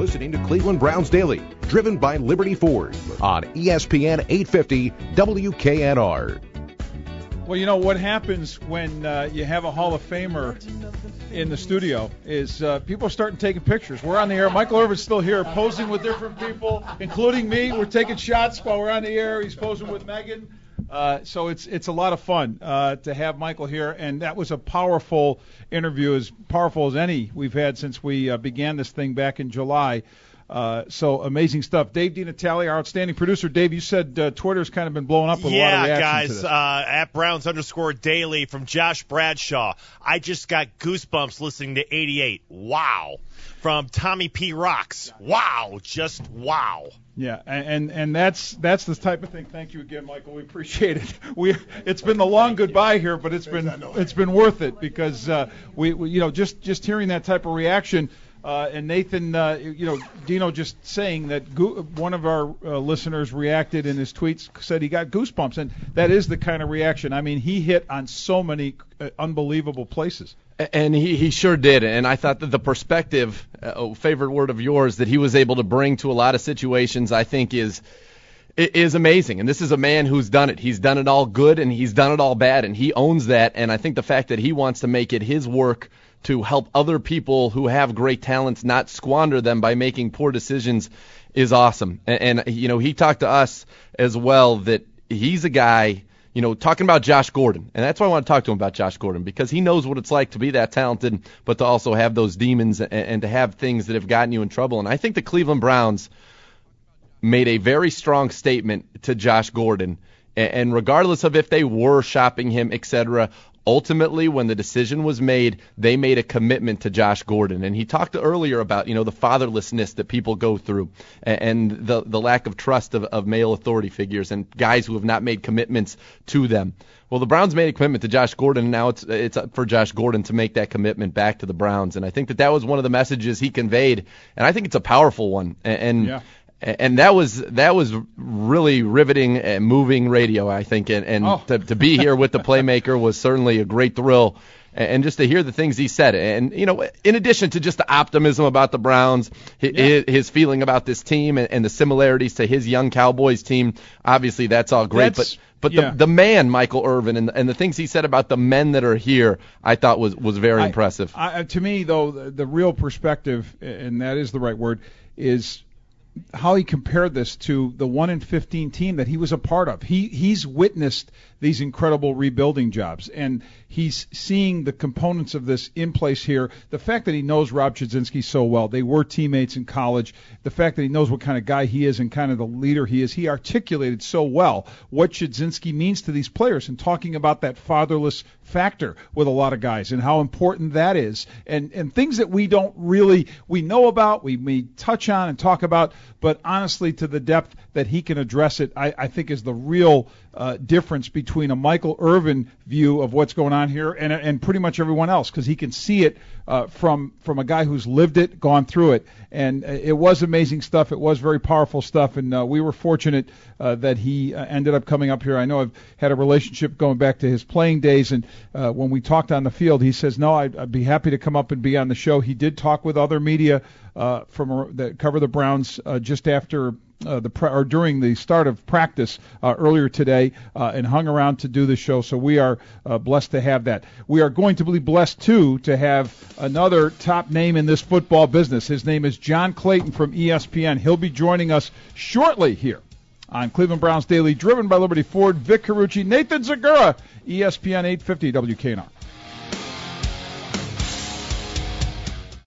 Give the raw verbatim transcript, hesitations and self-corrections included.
listening to Cleveland Browns Daily, driven by Liberty Ford on E S P N eight fifty W K N R. Well, you know what happens when uh, you have a Hall of Famer in the studio is uh, people are starting taking pictures. We're on the air. Michael Irvin's still here posing with different people, including me. We're taking shots while we're on the air. He's posing with Megan. Uh, so it's it's a lot of fun uh, to have Michael here, and that was a powerful interview, as powerful as any we've had since we uh, began this thing back in July. Uh, so amazing stuff. Dave DiNatale, our outstanding producer. Dave, you said uh, Twitter's kind of been blowing up with yeah, a lot of reaction guys, to this. Uh, at Browns underscore daily from Josh Bradshaw. I just got goosebumps listening to eighty-eight. Wow. From Tommy P. Rocks. Wow. Just wow. Yeah, and and that's that's the type of thing. Thank you again, Michael. We appreciate it. We it's been the long goodbye here, but it's been it's been worth it because uh, we, we you know just just hearing that type of reaction. Uh, and Nathan, uh, you know, Dino just saying that go- one of our uh, listeners reacted in his tweets, said he got goosebumps, and that is the kind of reaction. I mean, he hit on so many uh, unbelievable places. And he, he sure did, and I thought that the perspective, uh, favorite word of yours, that he was able to bring to a lot of situations, I think is is amazing. And this is a man who's done it. He's done it all good, and he's done it all bad, and he owns that. And I think the fact that he wants to make it his work to help other people who have great talents not squander them by making poor decisions is awesome. And, and you know, he talked to us as well that he's a guy, you know, talking about Josh Gordon. And that's why I want to talk to him about Josh Gordon, because he knows what it's like to be that talented, but to also have those demons and, and to have things that have gotten you in trouble. And I think the Cleveland Browns made a very strong statement to Josh Gordon. And, and regardless of if they were shopping him, et cetera, ultimately, when the decision was made, they made a commitment to Josh Gordon. And he talked earlier about, you know, the fatherlessness that people go through and the the lack of trust of, of male authority figures and guys who have not made commitments to them. Well, the Browns made a commitment to Josh Gordon, and now it's it's up for Josh Gordon to make that commitment back to the Browns. And I think that that was one of the messages he conveyed, and I think it's a powerful one. And, and yeah. And that was that was really riveting and moving radio, I think. And, and oh. to, to be here with the playmaker was certainly a great thrill. And just to hear the things he said. And, you know, in addition to just the optimism about the Browns, his, yeah. his feeling about this team and, and the similarities to his young Cowboys team, obviously that's all great. That's, but but yeah. the the man, Michael Irvin, and, and the things he said about the men that are here, I thought was, was very I, impressive. I, to me, though, the, the real perspective, and that is the right word, is how he compared this to the one in fifteen team that he was a part of. He he's witnessed these incredible rebuilding jobs, and he's seeing the components of this in place here. The fact that he knows Rob Chudzinski so well, they were teammates in college. The fact that he knows what kind of guy he is and kind of the leader he is, he articulated so well what Chudzinski means to these players, and talking about that fatherless factor with a lot of guys and how important that is, and and things that we don't really we know about, we may touch on and talk about, but honestly, to the depth that he can address it, I, I think is the real uh, difference between a Michael Irvin view of what's going on here and and pretty much everyone else, because he can see it uh, from from a guy who's lived it, gone through it, and it was amazing stuff. It was very powerful stuff, and uh, we were fortunate uh, that he uh, ended up coming up here. I know I've had a relationship going back to his playing days, and uh, when we talked on the field, he says, no, I'd, I'd be happy to come up and be on the show. He did talk with other media uh, from uh, that cover the Browns uh, just after Uh, the pre- or during the start of practice uh, earlier today, uh, and hung around to do the show. So we are uh, blessed to have that. We are going to be blessed too to have another top name in this football business. His name is John Clayton from E S P N. He'll be joining us shortly here on Cleveland Browns Daily, driven by Liberty Ford. Vic Carucci, Nathan Zagura, E S P N eight fifty W K N R.